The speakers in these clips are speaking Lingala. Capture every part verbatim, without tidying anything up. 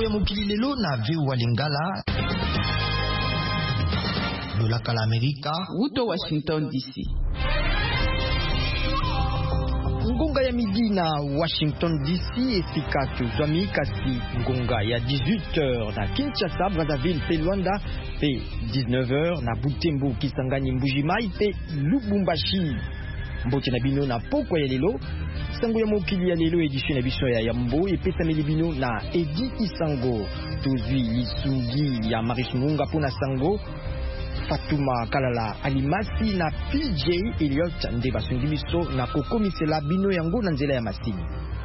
ya mokili lelo na Viu Lingala lolaka la Amerika uto Washington D C. Ngonga ya midi na Washington D C efika tuzwami kasi ngonga ya dix-huit heures na Kinshasa, Brazzaville pe Luanda pe dix-neuf heures na Butembo, Kisangani, Mbujimai pe Lubumbashi. Mbote na bino na pokwa ya lelo sango ya mokili ya lelo edition na biso ya Yambo epesa melibino na Edi Isango tozwi lisungi ya Maris Munga pona sango Fatuma Kalala Alimasi na P J Elliot nde basungi biso na kokomisela bino yango na nzela ya masini.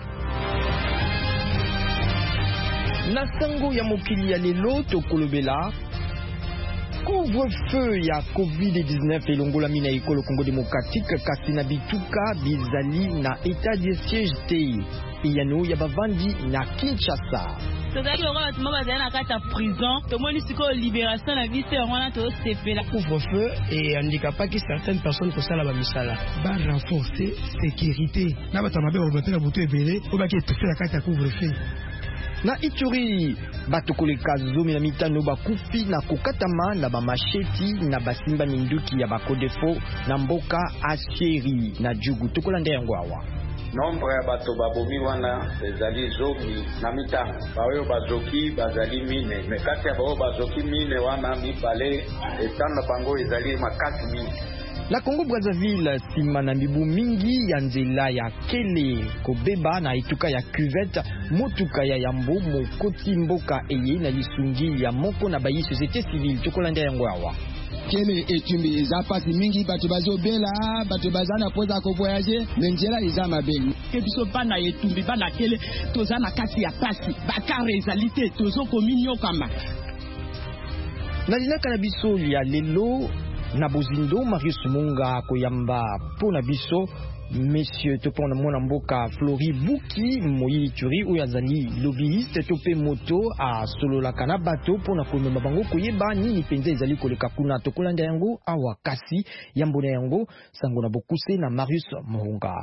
Na sango ya mokili ya lelo tokolobela couvre-feu ya covid dix-neuf elongola mina ekolo Congo démocratique kasi na bituka bizali na état de siège te eyano ya bavandi na Kinshasa. tozalaki lokola bato moko bazali na kati ya prison tomoni sikoyo libération na biso yango wana tosepela. Couvre-feu eandikapaki certaines personnes kosala bamisala barenforce sécurité na bato mabe babote na butu ebele oyo baki etufe na kati ya couvre-feu. Na Ituri bato koleka zomi na mitano bakufi na kokatama na bamasheti na basimba minduki ya bakodefo na mboka Asieri na Jugu. Tokolanda yango awa. Nombre ya bato babomi wana ezali zomi na mitano. Baoyo bazoki bazali mine. Mekati ya baoyo bazoki mine wana mibale etano bango ezali makasi mine. Na Congo Brazzaville sima na mibu mingi ya nzela ya kele kobeba na etuka ya cuvette motuka ya Yambo mokoti mboka eye na lisungi ya moko na bayi société civile. Tokolanda yango awa. Kele etumbi eza pasi mingi bato bazobela bato bazana poza ko voyager menjela eza mabeli ke biso bana etumbi bana kele toza na kati ya pasi bakare ezalite tozo kominyo kama na linaka na biso ya lelo na bozindo Marius Munga koyamba pona biso Monsieur topona mwana mboka Flori Buki Moyi Ituri oyo azali lobbyiste tope moto a solola kana bato pona komema bango koyeba nini penza ezali koleka kuna. Tokolanda yango awa kasi yambona yango sango na bokuse na Marius Munga.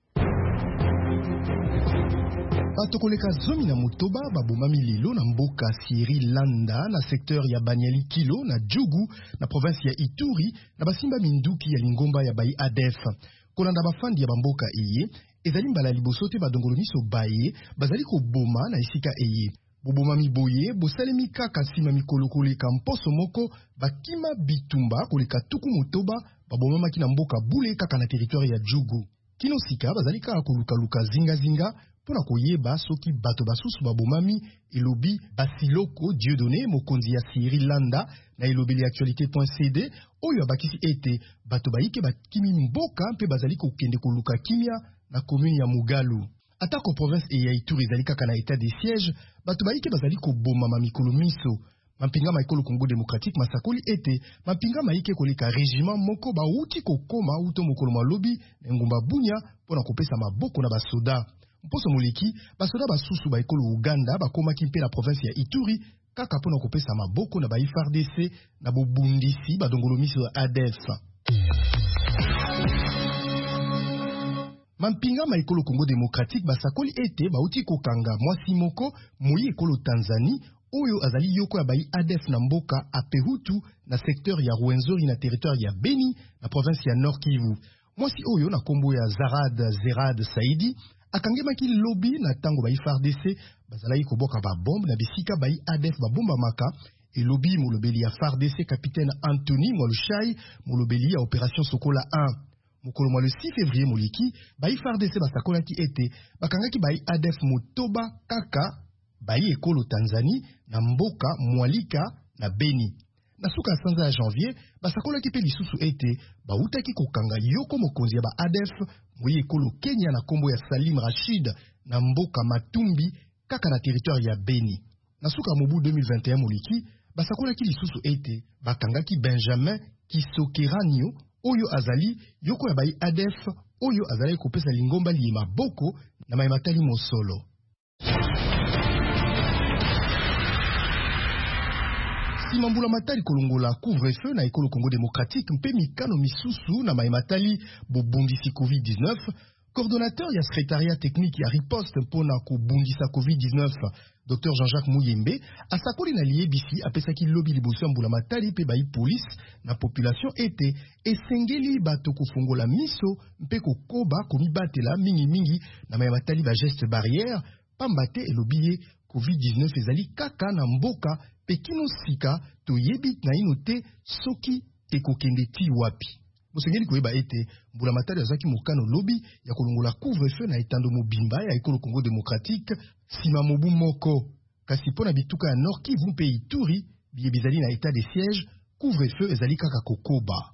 Bato koleka zomi na motoba babomami lelo na mboka Sieri Landa na secteur ya Banyali Kilo na Jugu na province ya Ituri na basimba minduki ya lingomba ya Bayi A D F. Kolanda bafandi ya bamboka eye ezali mbala liboso te badongolo miso baye bazali koboma na esika eye. Bobomami boye bosalemi kaka nsima mikolo koleka mposo moko bakima bitumba koleka tuku motoba babomamaki na mboka Bule kaka na territoire ya Jugu. Kino sika bazali kaka koluka-luka zinga-zinga pona koyeba soki bato basusu babomami elobi Basiloko Dieudonné mokonzi ya Sieri Landa na elobeli actualité point c d oyo abakisi ete bato baike bakimi mboka mpe bazali kokende koluka kimia na commune ya Mugalu. Atako province e ya Ituri ezali kaka na état de siège bato baike bazali koboma mamikolo miso. Mampinga maikolo Congo démocratique masakoli ete mampinga maike koleka régiment moko bauti kokoma uto mokolo malobi na ngumba Bunya pona kopesa maboko na basoda. Mposo moleki basoda basusu baikolo Uganda bakomaki mpe na province ya Ituri kaka pona kopesa maboko na ba F A R D C na bobundisi badongolo miso ya A D F. Mampinga maikolo Congo démocratique basakoli ete bauti kokanga mwasi moko moyi ekolo Tanzanie oyo azali yoko ya bayi A D F na mboka Apehutu na secteur ya Rwenzori na territoire ya Beni na province ya Nord Kivu. Mwasi oyo na kombo ya Zarad Zerad Saidi akangemaki lobby na tango ba F A R D C bazalaki koboka ba bombe na bisika bayi A D F ba bomba maka et lobby molobeli ya F A R D C capitaine Anthony Mwalushai molobeli ya opération Sokola un. Mokolo mwa le six février moliki bayi F A R D C basakolaki ete bakangaki bayi A D F motoba kaka bayi ekolo Tanzanie na mboka Mwalika na Beni. Na suka ya sanza ya janvier basakolaki pe lisusu ete bautaki kokanga yoko mokonzi ya ba A D F moyi ekolo Kenya na kombo ya Salim Rashid na mboka Matumbi kaka na territoire ya Beni. Na suka mobu deux mille vingt et un moliki basakolaki lisusu ete bakangaki Benjamin Kisokeranio oyo azali yoko ya bayi A D F oyo azali kopesa lingomba liye maboko na maimatali mosolo. Simambula matali kolongola couvre-feu na ekolo Congo démocratique mpe mikano misusu na maimatali bobundisi covid dix-neuf Coordonnateur ya secrétariat technique ya riposte mpona kobundisa covid dix-neuf, Docteur Jean-Jacques Mouyembe asakoli na liebisi apesaki lobi liboso ya mbula matali pe bai police na population ete esengeli bato kofungola miso mpe kokoba komibatela mingi mingi na maya matali ba geste barrière pambate elobi ye covid dix-neuf ezali kaka na mboka pe kino sika toyebi na ino te soki ekokende ti wapi. Bosengeli koyeba ete mbula matali azaki mokano lobi ya kolongola couvre-feu na etando mobimba ya ekolo Congo démocratique sima mobu moko. Kasi pona bituka ya Nord Kivu mpe Ituri biye bizali na état de siège, couvre-feu ezali kaka kokoba.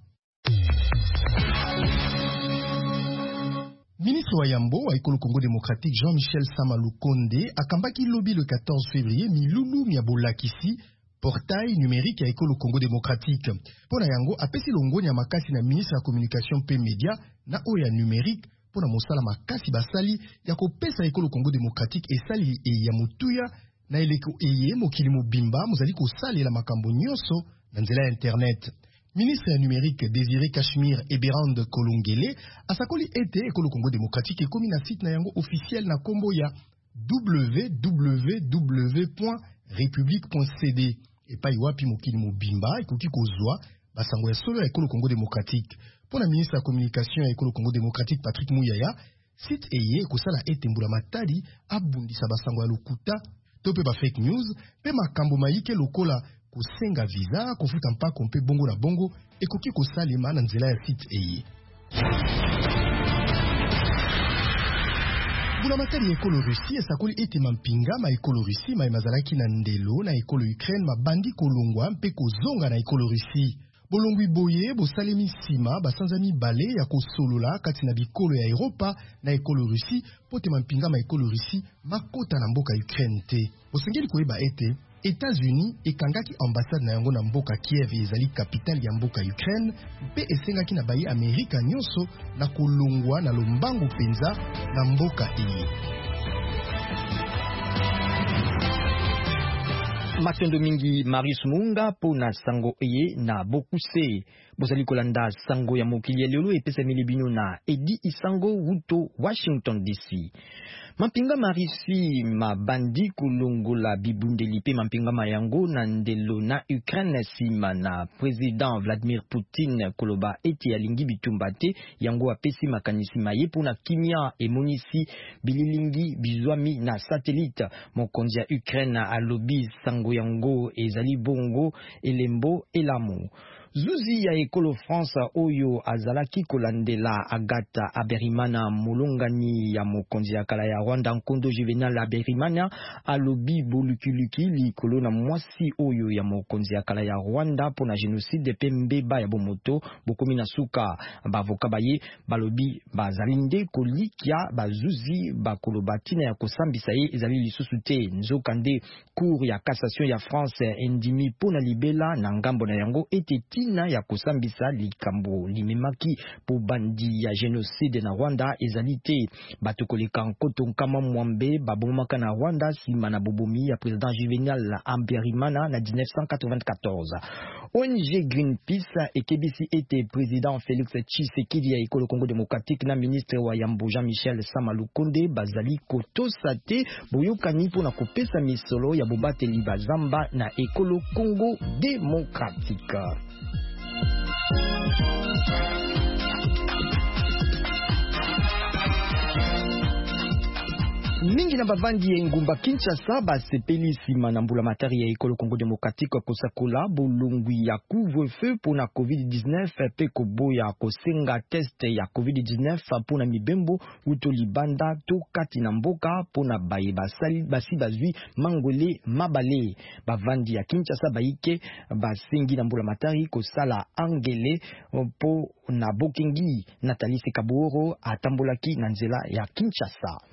Ministre wa Yambo wa ekolo Congo démocratique Jean-Michel Sama Lukonde akambaki lobi le quatorze février milulu miabolakisi portail numérique ya ekolo Congo démocratique. Pona yango apesi longoni ya makasi na ministre ya communication pe media na oya numérique pona mosala makasi basali ya kopesa ekolo Congo démocratique esali e ya mutuya na eleko eye mokili mobimba mozali kosalela makambo nyonso na nzela ya internet. Ministre ya numérique Désiré Cachemire Eberande Kolongele asakoli ete ekolo Congo démocratique ekomi na site na yango officiel na kombo ya w w w point république point c d. Epai wapi mokili mobimba ekoki kozwa basango ya solo ya ekolo Congo démocratique. Pona ministre ya communication ya ekolo Congo démocratique Patrick Mouyaya, site eye kosala ete mbula matali abundisa basango ya lokuta to pe ba fake news pe makambo maike lokola kosenga visa kofuta mpako mpe bongo na bongo ekoki kosalema na nzela ya site eye. Mbula matali ya ekolo Russie esakoli ete mampinga ma ekolo Russie ma emazalaki na ndelo na ekolo Ukraine mabandi kolongwa mpe kozonga na ekolo Russie. Bolongwi boye bosalemi sima basanzami bale ya kosolola kati na bikolo ya Europa na ekolo Russie pote mampinga ma ekolo Russie makota na mboka Ukraine te. Bosengeli koyeba ete États-Unis ekangaki ambassade na yango na mboka Kiev ezali capitale ya mboka Ukraine mpe esengaki na bayi Amerika nyonso na kolongwa na lombango penza na mboka eye. Matendo mingi Marius Munga pona sango eye na bokuse. Bozali kolanda sango ya mokili ya lelo epesa milibino na Edi Isango Wuto, Washington D C. Mampinga marisi mabandi kulongola bibundeli pe mampinga mayango na ndelo na Ukraine sima na President Vladimir Poutine koloba eti alingi bitumbate yango apesi makanisi maye pona kimia emonisi bililingi bizwami na satellite. Mokonzi ya Ukraine alobi sango yango ezali bongo elembo elamu. Zuzi ya ekolo France oyo azalaki kolandela Agatha Aberimana molongani ya mokonzi ya kala ya Rwanda Nkondo Juvenal Aberimana alobi bolukuluki likolo na mwasi oyo ya mokonzi ya kala ya Rwanda pona genocide pe mbeba ya bomoto bokomi na suka. Bavoka baye balobi bazalinde kolikia bazuzi bakolobatina ya kosambisa ye ezali lisusu te. Nzokande cour ya cassation ya France endimi pona libela na ngambo na yango ete na ya kosambisa likambo limemaki po bandi ya genocide na Rwanda ezalite. Bato koleka nkoto nkama mwambe babomaka na Rwanda sima na bobomi ya President Juvenal Aberimana na mille neuf cent quatre-vingt-quatorze. O N G Greenpeace ekebisi ete President Félix Tshisekedi ya ekolo Congo démocratique na ministre wa Yambo Jean-Michel Sama Lukonde bazali kotosate boyokani po na kopesa misolo ya bobateli bazamba na ekolo Congo démocratique. Mingi na bavandi ya ngumba Kinshasa basepeli sima na mbula matari ya ekolo Congo démocratique kosakola bolungwi ya couvre-feu pona covid dix-neuf pe koboya kosenga test ya covid dix-neuf pona mibembo uto libanda to kati na mboka pona baye basali basi bazwi mangole mabale. Bavandi ya Kinshasa baike basengi na mbula matari kosala angele po na bokengi. Nathalie Sekaboro atambolaki na nzela ya Kinshasa.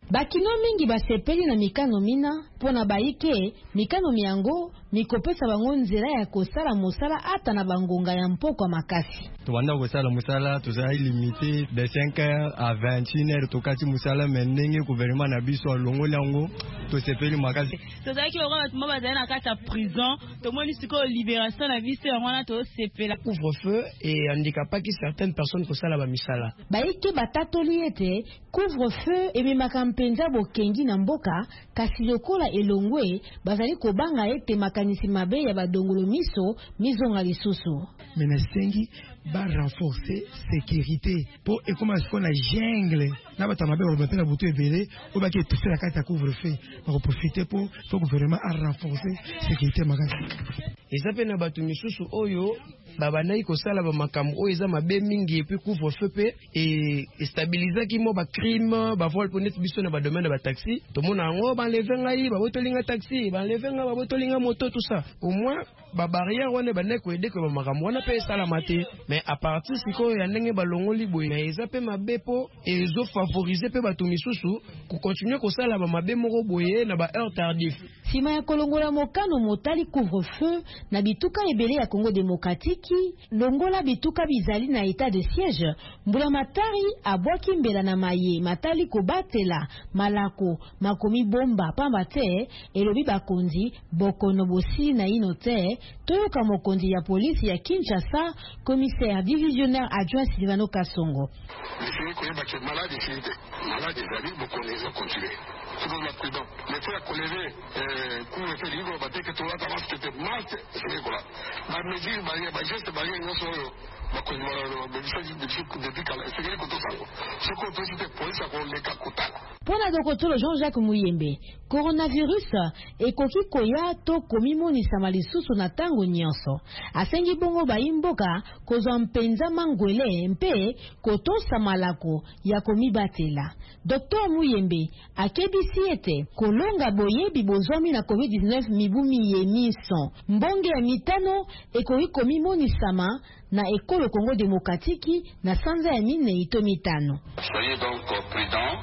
bakino mingi basepeli na mikano mina pona baike mikano miango mikopesa bango nzela ya kosala mosala ata na bangonga ya mpoko makasi. Tuwanda kosala mosala tozali limité de cinq heures à vingt et une heures tokati mosala menenge gouvernement na biso alongoli yango tosepeli makasi. Tozali ko ba tuma bazali na kata prison tomoni siko libération na biso yango na tosepela couvre-feu et handicapaki certaines personnes kosala ba misala. Baike batatoli ete couvre-feu et bimaka mpenza bokengi na mboka kasi lokola elongwe bazali kobanga ete makanisi mabe ya badongolo miso mizonga lisusu. Menesengi ba renforcer sécurité pour et comment est-ce qu'on a jungle na bata mabe ba na butu ebele o ba ke tout la carte couvre-feu pour profiter pour faut gouvernement a renforcer sécurité makasi. Eza pe na batu misusu oyo babandaki kosala ba makambo oyo eza mabe mingi epi couvre-feu pe et stabilisaki mo ba crime ba vol pour net biso na ba domaine ba taxi to mona ngo ba lever ngai ba botolinga taxi ba lever nga ba botolinga moto tout ça au moins ba barrière wana ba neko aider ko ba makambo wana pe sala maté mais à partir siko ya ndenge ba longoli boye na eza pe mabe po ezo favoriser pe batu misusu ko continuer kosala ba mabe moko boye na ba heure tardif. Sima ya kolongola mokano motali couvre-feu na bituka ebele ya Congo démocratique longola bituka bizali na état de siège mbula matari abwaki mbela na maye matali kobatela malako makomi bomba pamba te elobi bakonzi bokono bosi na inote toyoka mokonzi ya polisi ya Kinshasa commissaire divisionnaire adjoint Silvano Kasongo. C'est la prudent. Les frères collègues, pour le faire libre, bah, dès que tu as ta masque, tu masque, c'est quoi? Ma mesure, ma geste, ma ligne, non seulement, ma cause, ma décision de décalage, c'est quelque chose comme ça. Ce qu'on peut citer pour ça, qu'on les cacoutale. Pour la docteur Jean-Jacques Muyembe, coronavirus ekoki koya to komimoni samalisusu na tango nyonso. Asengi bongo baimboka kozwa mpenza mangwele mpe kotosa malako ya komibatela. Docteur Muyembe akebisi ete kolonga boyebi bozwami na covid dix-neuf mibumi yemiso. Mbonge ya mitano ekoki komimoni sama na ekolo Congo démocratique na sanza ya mine ito mitano. Soyez donc prudents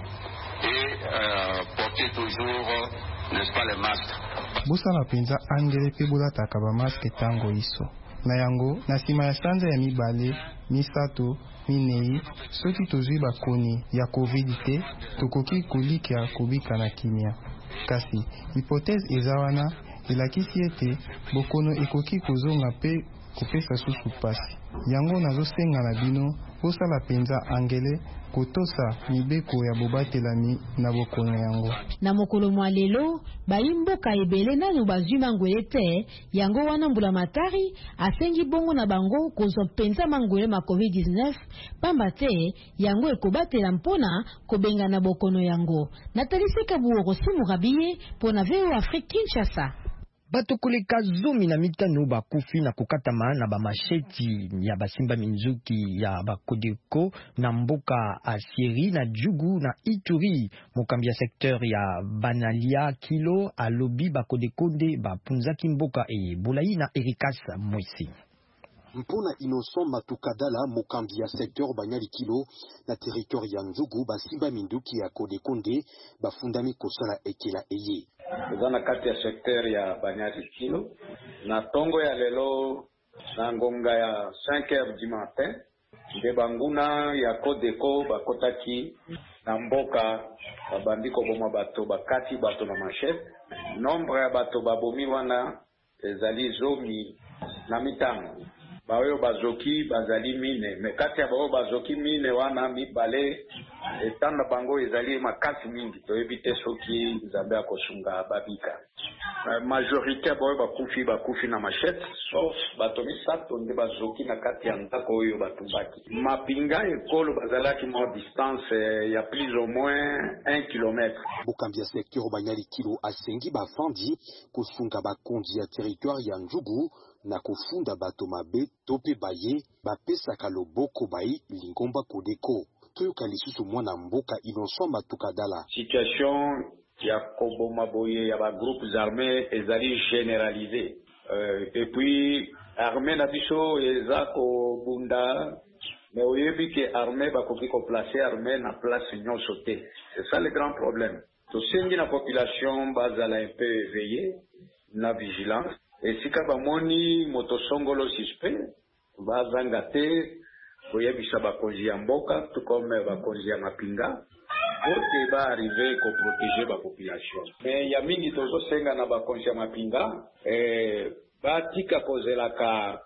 et euh, portez toujours, n'est-ce pas, les masques. Bosala penza angele pe bolataka ba masque tango iso. Na yango na sima ya sanza ya mibale misato minei soki tozwi bakoni ya covid te tokoki kolika kobika na kimia. Kasi hypothèse eza wana elakisi ete bokono ekoki kozonga pe kopesa susu pasi. Yango nazosenga na bino bosala penza angele kotosa mibeko ya bobatelami na bokono yango. Na mokolo mwa lelo baimboka ebele nanu bazwi mangwele te yango wana mbula matari asengi bongo na bango kozwa penza mangwele ma covid dix-neuf pamba te yango ekobatela mpona kobenga na bokono yango. Nataliseka buoro simu rabiye pona V O Afrique Kinshasa. Bato koleka zomi na mitano bakufi na kokatama na bamasheti ya basimba minzuki ya bakodeko na mboka Asieri na Jugu na Ituri. Mokambi ya secteur ya Banalia Kilo alobi bakodekonde bapunzaki mboka e Bulayi na Erikas Moisi. Mpona Innocent Matukadala mokambi ya secteur Banyali Kilo na territoire ya Nzugu basimba minduki ya Kodekonde bafundami kosala ekela eye. Eza na kati ya secteur ya Banyali Kilo na tongo ya lelo na ngonga ya cinq heures du matin nde banguna ya Kodeko bakotaki na mboka babandiko boma bato bakati bato na machete. Nombre ya bato babomi wana ezali zomi na mitano. Baoyo bazoki bazali mine me kati ya baoyo bazoki mine wana mibale etanda bango ezali makasi mingi toyebi te soki nzambe akosunga babika. Majorité baoyo bakufi bakufi na machete sauf bato misato nde bazoki na kati ya ndako oyo batumbaki. Mapinga ekolo bazalaki mo distance ya plus ou moins un kilomètre. Mokambi ya secteur Banyali Kilo asengi bafandi kosunga bakonzi ya territoire ya Njugu na kofunda bato mabe tope baye bapesaka loboko bayi lingomba Kodeko. Toyoka lisusu mwana mboka Innocent Matukadala. Situation ya koboma boye ya ba groupes armés ezali généralisé. Euh, et puis armée na biso eza ko bunda mais au lieu que armée bakoki ko placer armée na place nyonso te. C'est ça le grand problème. To sengi na population bazala un peu éveillée na vigilance et si ka bamoni motosongolo suspect bazanga te koyebisa bakonzi ya mboka tout comme bakonzi ya mapinga pour que ba arriver ko protéger ba population. Mais ya mingi tozo senga na bakonzi ya mapinga eh batika kozelaka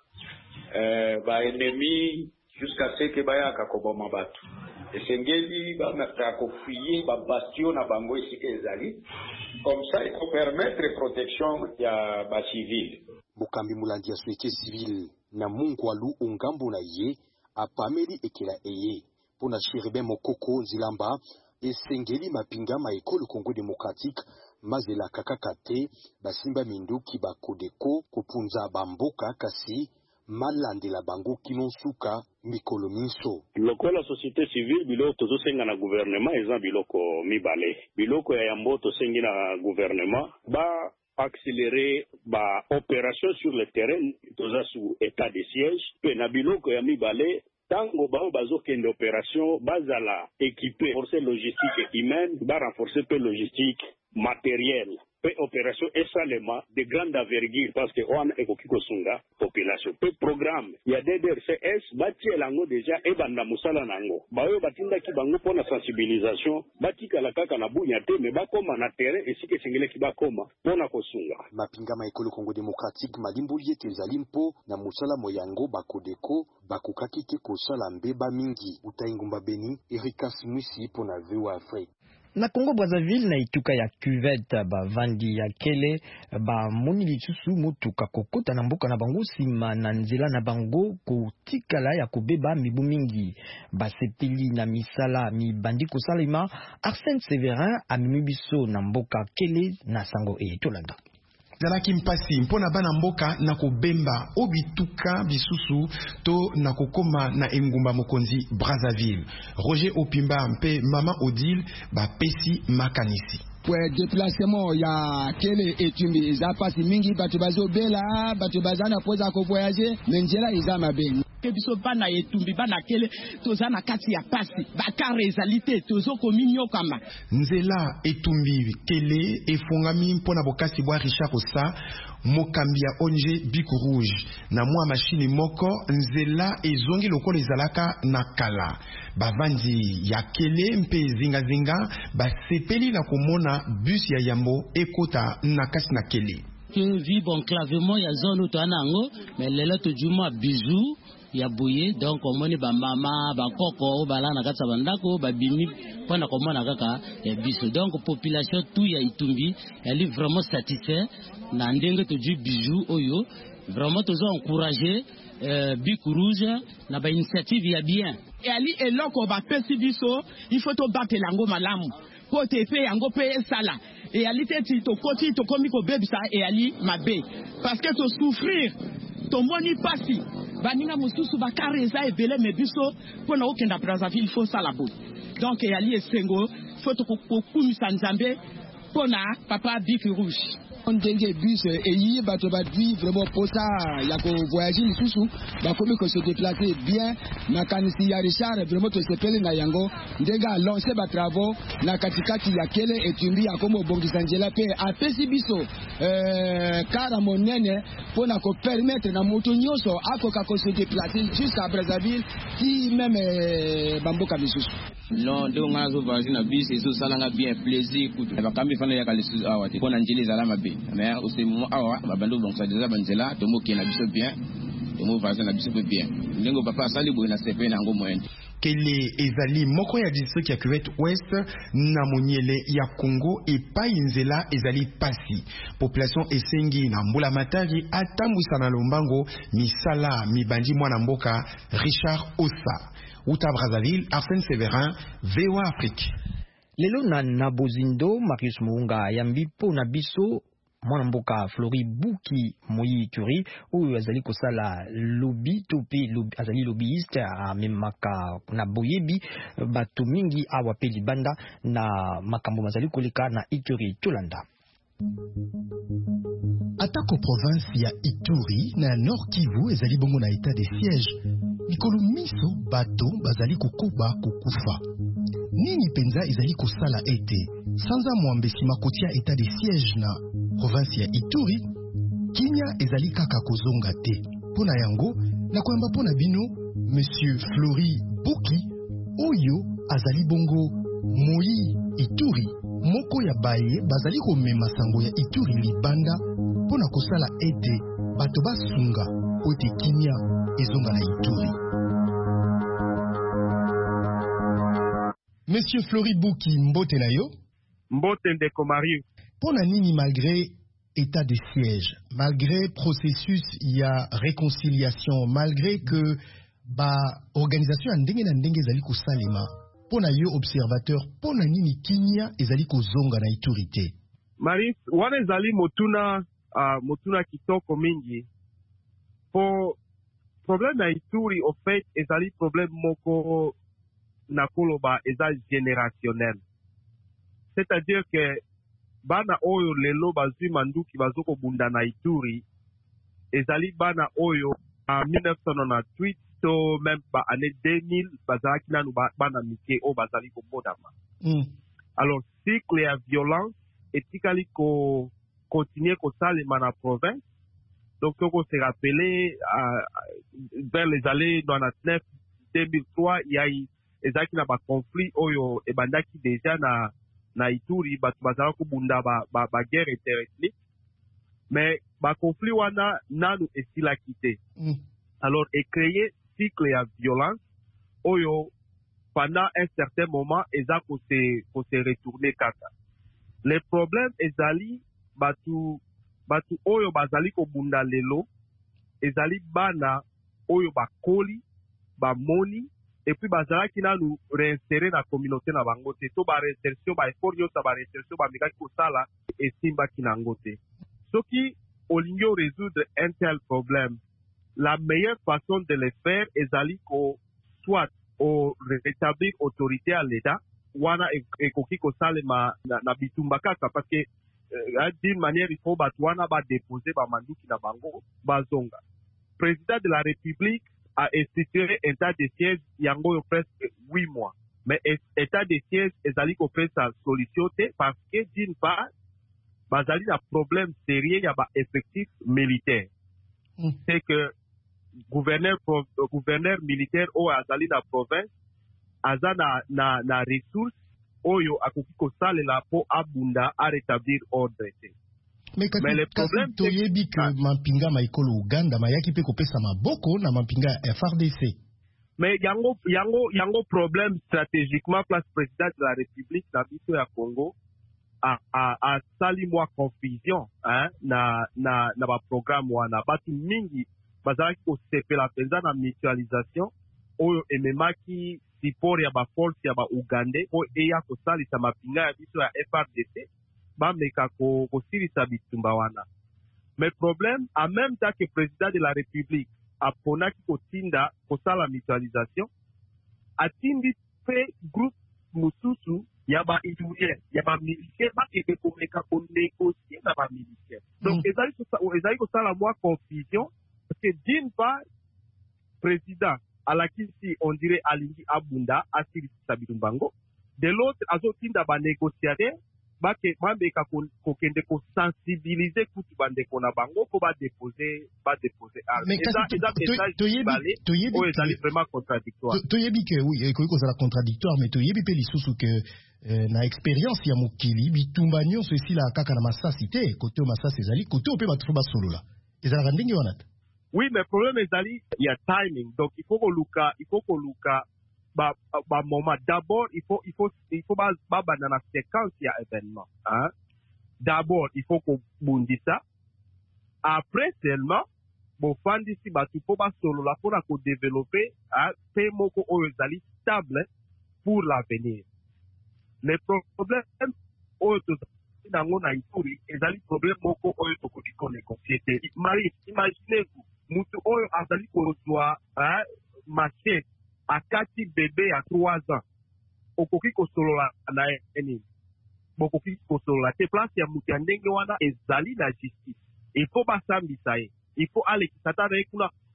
eh ba ennemi jusqu'à ce que baya kakoboma batu. Esengeli ba mata ko fuyer ba bastion na bango ici que ezali. Comme ça il faut permettre protection ya ba civil. Mukambi mulandi ya société civile na mungwalu ungambo na ye apameli ekela eye pona Chérubin Mokoko Nzilamba esengeli mapinga ma école Congo démocratique mazela kakakate basimba minduki bakodeko kopunza bamboka kasi malandela bango kinonsuka mikolo minso. Lokola société civile biloko tozosenga na gouvernement eza biloko mibale. Biloko ya yambo tosengi na gouvernement ba accélérer ba opération sur le terrain toza sous état de siège pe na biloko ya mibale tango bao bazokende opération bazala équipé force logistique humaine ba renforcer pe logistique matériel pe opération esalema de grande envergure parce que on ekoki kosunga population pe programme ya D D R C S bati elango déjà e banda musala nango bayo batinda ki bango pona sensibilisation batika la kaka na bunya te me bakoma na terrain esike singele ki bakoma pona kosunga mapinga ma ekolo Congo démocratique malimbuli etezali mpo na musala moyango bakodeko bakokaki te kosala mbeba mingi utaingumba Beni Erika Simwisi pona V O A Afrique. Na Congo Brazzaville na ituka ya cuvette ba vandi ya kele ba moni lisusu mutuka kokota na mboka na bango sima na nzela na bango kotikala ya kobeba mibu mingi ba sepeli na misala mi bandi kosalema. Arsène Séverin amemi biso na mboka kele na sango e tolanda zalaki mpasi mpona bana mboka na kobemba obituka bisusu to na kokoma na engumba mokonzi Brazzaville. Roger Opimba mpe Mama Odile bapesi makanisi pour déplacement ya kele etumbi za pasi mingi batu bazo bela batu bazana poza ko voyager menjela iza mabe ke biso bana etumbi bana kele tozana kati ya pasi bakare ezalité tozo kominyo kama nzela etumbi kele efungami mpona bokasi bwa Richard Osa mokambi ya O N G Bic Rouge na mwa machine moko nzela ezongi lokola ezalaka na kala bavandi ya kele mpe zinga zinga basepeli na komona bus ya yambo ekota na kasi na kele que vibre enclavement ya zone to anango mais lelo to juma bijou ya boye donc omoni ba mama ba koko bala na katsa bandako ba bimi pona komona kaka ya biso donc population tout ya Itumbi elle est vraiment satisfait na ndenge to ju bijou oyo vraiment to encourager euh, Bic Rouge na ba initiative ya bien et ali eloko ba pesi biso il faut to battre lango malamu po te pe yango pe sala et ali te to koti to komi ko bebisa et ali mabe parce que to souffrir to moni pasi baninga mususu bakare eza ebele mebiso pona okenda Brazzaville il faut sala bo donc et ali esengo faut to kokumisa nzambe pona papa Bic Rouge ndenge bus eyi bato badi vraiment posa ya ko voyager lisusu bakomi ko se déplacer bien na kanisi ya Richard vraiment to sepeli na yango ndenge a lancer ba travaux na katikati ya kele etumbi ya komo bongisa njela pe apesi biso euh kara monene pona ko permettre na moto nyoso akoka ko se déplacer jusqu'à Brazzaville qui même euh, bamboka bisusu non de nga zo voyager na bus eso salanga bien plaisir kutu bakambi fana ya kalisu awate pona njeli zalama be mais aussi mo awa babando donc ça déjà banzela to mo kena biso bien to mo voyager na biso bien ndengo papa sali boy na sepe na ngo moyen kele ezali moko ya district ya Cuvette Ouest na moniele ya Congo epai nzela ezali pasi population esengi na mbula matari atambwisa na lombango misala mibandi mwana mboka Richard Osa uta Brazzaville. Arsène Séverin, V O A Afrique. Lelo na Nabozindo Marius Muunga yambi po na biso mwana mboka Flori Buki Moyi Turi oyo azali kosala lobby topi lobby azali lobbyiste amemaka na boyebi bato mingi awa pe libanda na makambo mazali koleka na Ituri Tolanda. Atako province ya Ituri na Nord Kivu ezali bongo na état de siège Mikolo miso bato bazali kokoba kokufa. Nini penza ezali kosala ete sanza mwambesi makotia état de siège na province ya Ituri, kimia ezali kaka kozonga te. Pona yango na koyamba pona bino Monsieur Flori Buki oyo azali bongo Moi Ituri moko ya baye bazali komema sango ya Ituri libanda pona kosala ete bato basunga ote kimia ezonga na Ituri. Monsieur Flori Buki, mbote na yo? Mbote ndeko Mario. Pona nini malgré état de siège, malgré processus ya réconciliation, malgré que ba organisation ndenge na ndenge ezali kosalema, pona yo observateur, pona nini kimia ezali kozonga na Ituri te? Maris, wana ezali motuna uh, motuna kitoko mingi. Po problème na Ituri au fait ezali problème moko na koloba eza générationnel. C'est-à-dire que bana oyo lelo bazwi manduki bazoko bunda na Ituri ezali bana oyo en mille neuf cent quatre-vingt-dix-huit to même ba année deux mille bazalaki nanu bana mike o bazali ko bodama. Mm. Alors cycle ya violence etikali ko continuer ko salema na province. Donc on se rappeler euh, vers les années quatre-vingt-dix-neuf deux mille trois il y a eu ezaki na ba conflit oyo ebandaki déjà na na Ituri batu bazala ko bunda ba, ba, ba guerre interethnique mais ba conflit wana nanu esila kité. Mm. Alors et créer cycle ya violence oyo pendant un certain moment eza ko se ko se retourner kaka. Les problèmes ezali batu batu oyo bazali ko bunda lelo ezali bana oyo bakoli ba moni et puis bazala ki nanu réinsérer la communauté na bango te to ba réinsertion ba effort yo sa ba réinsertion ba mika ko sala et simba ki nango te. So ki olingi résoudre un tel problème, la meilleure façon de le faire ezali ko soit au rétablir autorité à l'état wana e koki ko sale ma na, na bitumba kaka parce que euh, d'une manière il faut bat wana ba déposer ba manduki na bango ba zonga. Président de la République a institué un état de siège yango yo presque huit mois. Mais état de siège ezali ko fait sa solution parce que d'une part bazali na problème sérieux ya ba effectif militaire. Mm. C'est que gouverneur gouverneur militaire o azali na province aza na na na ressources oyo akoki ko salela po abunda a rétablir ordre. Mais, kasi, mais le problème c'est toyebi que mampinga maikolo Uganda mayaki pe kopesa maboko na mampinga F R D C. Mais yango yango yango problème stratégiquement place président de la République na biso ya Congo a a a sali moi confusion hein na na na ba programme wana batu mingi bazaki ko sepela penza na mutualisation oyo ememaki support ya ba force ya ba Ugandais o eya ko salisa mapinga ya biso ya F R D C bameka ko kosirisa bitumba wana. Mais problème en même temps que président de la République aponaki kotinda kosala mutualisation atindi pe groupe mususu ya ba Ituriens ya ba militaires ba ke komeka ko négocier na ba militaires. Donc mm. ezali ezali kosala moi confusion parce que d'une part président alakisi on dirait alingi abunda asirisa bitumbango, de l'autre azotinda ba négociateur ba ke mambeka ko kende ko sensibiliser kutu bande kona bango ko ba déposer ba déposer arme. Mais ça ça message balé o ezali vraiment contradictoire. Toyebi que oui ekoki kozala contradictoire mais toyebi pe lisusu que euh, na expérience ya mokili bitumba nyonso esila kaka na masasi te kote masasi ezali kote pe batu ba solola. Ezala ndenge wana. Oui mais problème ezali ya timing donc il faut ko luka il faut ko luka ba ba moment d'abord il faut il faut il faut ba ba dans la séquence il y a événement hein. D'abord il faut qu'on bundisa après seulement bon fandi si ba tu faut ba solo la pour ko développer hein pe moko oyezali stable pour l'avenir. Les problèmes autres dans mon Ituri ezali problème moko oyo to ko négocier. Imaginez-vous mutu oyo azali ko doit hein marcher à quatre bébés à trois ans. Okoki kosolola na eni. Bokoki kosolola te place ya mutu ndenge wana ezali la justice. Il faut basambisa ye. Il faut aller kisata na kuna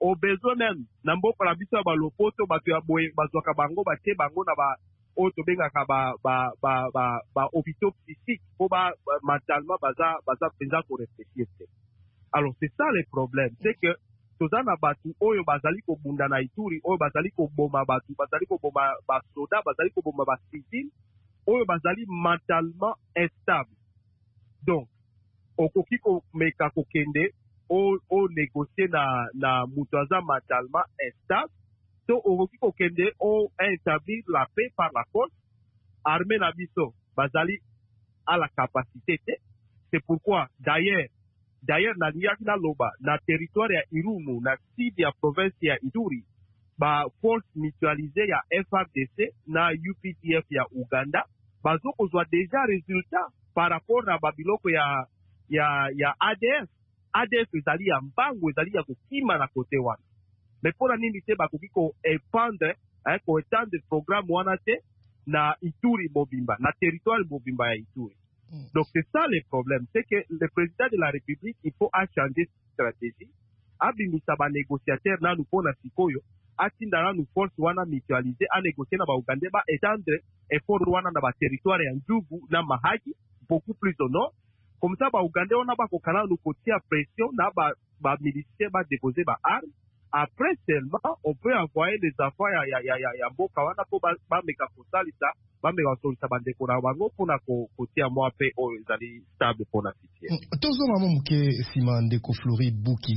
au besoin même na mboka na biso ya balopoto bato ya boye bazwaka bango batie bango na ba oyo tobengaka ba ba ba ba ba hôpitaux psychiques po ba mentalement baza baza penza ko réfléchir. Alors c'est ça le problème, c'est que toza na batu oyo bazali ko bunda na Ituri, oyo bazali ko boma batu, bazali ko boma ba soda, bazali ko boma ba civil, oyo bazali mentalement instable. Donc okoki ko meka ko kende o o négocier na na mutu aza mentalement instable. So okoki ko kende o établir la paix par la force. Armée na biso bazali à la capacité. C'est pourquoi d'ailleurs d'ailleurs na liaki na loba na territoire ya Irumu na sud ya province ya Ituri ba force mutualisée ya F R D C na U P D F ya Uganda bazo kozwa déjà résultat par rapport na babiloko ya ya ya A D F. A D F ezali ya mbangu ezali ya kokima na kote wana. Mais pour la nini te bakoki ko épandre hein, ko étendre programme wana te na Ituri mobimba na territoire mobimba ya Ituri. Mm. Donc c'est ça le problème, c'est que le président de la République il faut a changer stratégie. Abimisa ba négociateur na nous pona sikoyo atinda na nous force wana mutualiser a négocier na ba Uganda ba étendre effort wana na ba territoire ya Njugu na Mahagi beaucoup plus au nord. Comme ça ba Uganda wana ba kokana nous kotia pression na ba ba militaire ba déposer ba armes. Après seulement, on peut envoyer les enfants ya ya ya ya ya mboka wana po ba ba meka kosalisa ba meka kosalisa bande kona bango pona ko kotia mo ape o ezali stable pona fitie. Tozo mama muke simande ko Flori Buki.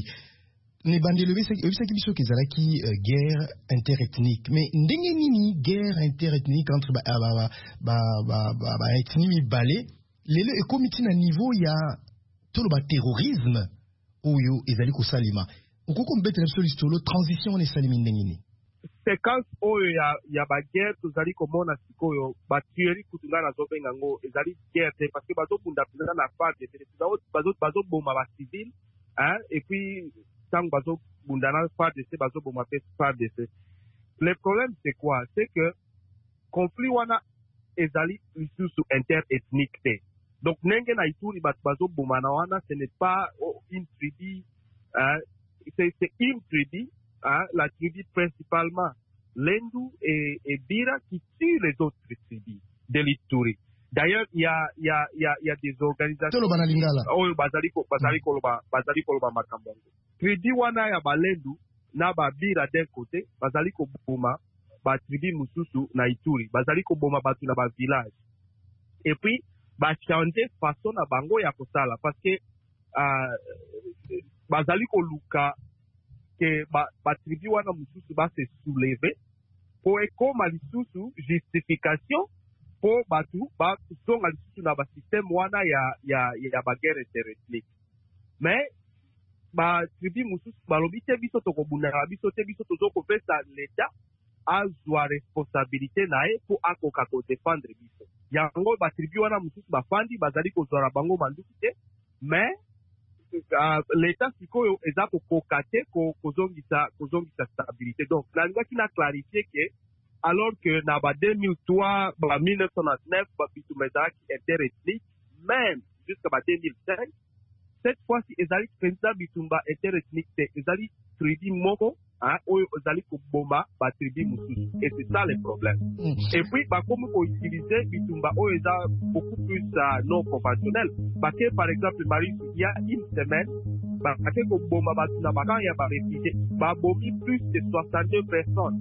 Ne bandelo bise bise kibiso kezalaki uh, guerre interethnique. Mais ndenge nini guerre interethnique entre ba ba ba ba ba, ba ethnie mibale lelo ekomiti na niveau ya tolo ba terrorisme oyo ezali kosalima. Ukoko mbete na solo istolo transition ne salimi ndengini. Séquence oyo ya ya ba guerre tozali komona sikoyo ba tuerie kutunga na zobenga ngo ezali guerre parce que bazo bunda pina na part de bazo bazo bazo boma ba civil hein et puis tant bazo bunda na part de bazo boma part de. Le problème c'est quoi? C'est que conflit wana ezali lisusu interethnique te. Donc nenge na Ituri bazo boma na wana ce n'est pas oh, une tribu hein. C'est, c'est une tribu, hein, la tribu principalement Lendu et, et Bira qui tue les autres tribus de l'Ituri. D'ailleurs, il y a, il y a, il y a, il y a des organisations. Oh, Bazaliko, Bazaliko, Bazaliko, Makambongo. Tribu wana ya Balendu, na ba Bira d'un côté, Bazaliko Boma, ba tribu Mususu na Ituri, Bazaliko Boma batu na ba village. Et puis, ba changer façon na bango ya kosala, parce que, euh, bazali ko luka ke ba, ba tribu wana mususu ba se soulever po ekoma lisusu justification po batu ba kusonga lisusu na ba système wana ya ya ya ba guerre interethnique. Mais ba tribu mususu balobi te biso to kobunda biso te biso to ko pesa l'état azwa responsabilité nae po akoka ko défendre biso. Yango ba tribu wana mususu ba fandi bazali ko zora bango manduki te, mais Uh, l'état sikoyo eza ko kokate ko kozongisa kozongisa stabilité. Donc la loi qui n'a clarifié que alors que na ba deux mille trois ba mille neuf cent neuf ba bitumeza qui interethnique même jusqu'à ba deux mille cinq cette fois-ci ezali penza bitumba interethnique te ezali tribu moko hein oyo ezali ko bomba ba tribu mususu et c'est ça le problème. Mm. Et puis ba comme ko utiliser bitumba oyo eza beaucoup plus uh, non conventionnel parce que par exemple Marie il y a une semaine ba ka ko bomba ba na ba ya ba réfugié ba bomi plus de soixante-deux personnes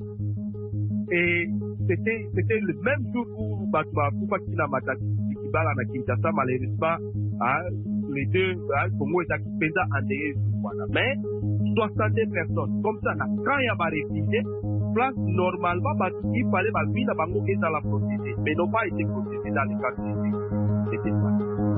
et c'était c'était le même jour où ba ba kufa kina mataki kibala na Kinshasa malheureusement hein, les deux hein, Congo et Penza endeuillés voilà. Mais soixante personnes comme ça là, quand il y a des réfugiés place normalement bah, il fallait bah, vivre dans Bango et dans la protéger mais n'ont pas été protégés dans les quartiers. C'était ça.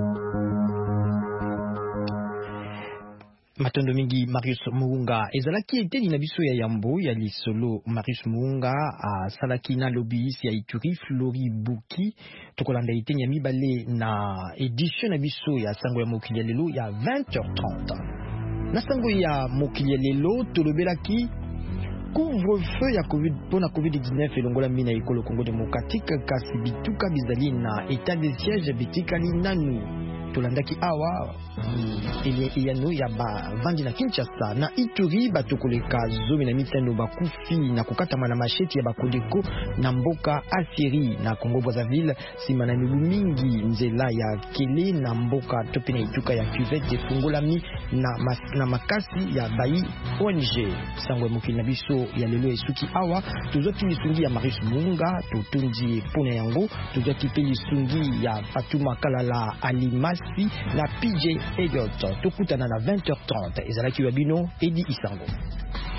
Matondo mingi Marius Muunga ezalaki eteli na biso ya Yambo ya lisolo Marius Muunga a salaki na lobbyiste ya Ituri Flori Buki tokolanda eteni ya mibale na edition na biso ya sango ya mokili lelo ya vingt heures trente. Na sango ya mokili lelo tolobelaki couvre-feu ya COVID pona COVID dix-neuf elongola mina ekolo Congo démocratique kasi bituka bizali na état de siège bitikali nanu tolandaki awa ili iyano ya ba vandi na Kinshasa na Ituri batokoleka zomi na mitano bakufi na kukatama na masheti ya bakodeko na mboka Asiri na Congo Brazzaville sima na mibu mingi nzela ya kele na mboka topi na ituka ya cuvette fungolami na, mas, na makasi ya bayi O N G sangwe mokili na biso ya lelo esuki awa tozoki lisungi ya Marius Munga totundi pona yango tozoki pe lisungi ya Fatuma Kalala Alimasi na P J Elliot tokutana na vingt heures trente ezalaki wabino Edi Isango.